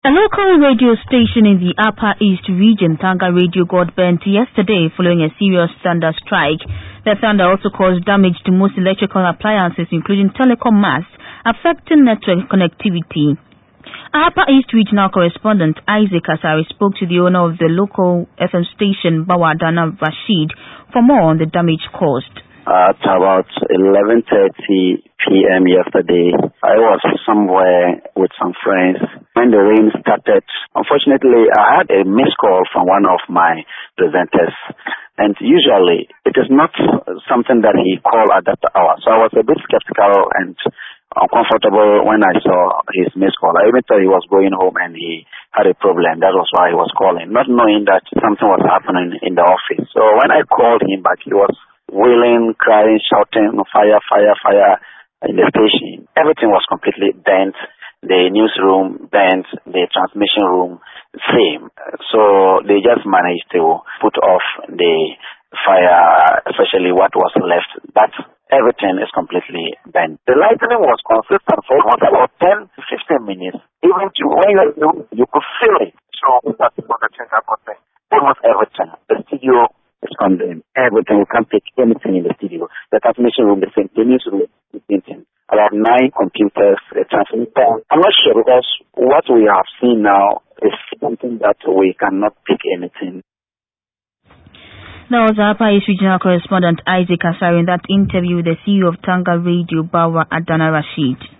A local radio station in the Upper East region, Tanga Radio, got burnt yesterday following a serious thunder strike. The thunder also caused damage to most electrical appliances, including telecom masts, affecting network connectivity. Upper East regional correspondent Isaac Asari spoke to the owner of the local FM station, Bawa Adana Rashid, for more on the damage caused. At about 11:30 p.m. yesterday, I was somewhere with some friends when the rain started. Unfortunately, I had a missed call from one of my presenters, and usually it is not something that he called at that hour. So I was a bit skeptical and uncomfortable when I saw his missed call. I even thought he was going home and he had a problem. That was why he was calling, not knowing that something was happening in the office. So when I called him back, he was wailing, crying, shouting, fire, fire, fire in the station. Everything was completely bent. The newsroom bent, the transmission room same. So they just managed to put off the fire, especially what was left. But everything is completely bent. The lightning was consistent for about 10 to 15 minutes. Even when you could feel it. So that's what the thing happened. Almost everything. The studio is condemned. Everything. We can't take anything in the studio. The transmission room, the same. The newsroom, the same thing. About 9 computers, the transmitter. I'm not sure because what we have seen now is something that we cannot pick anything. That was Upper East regional correspondent Isaac Asari in that interview with the CEO of Tanga Radio, Bawa Adana Rashid.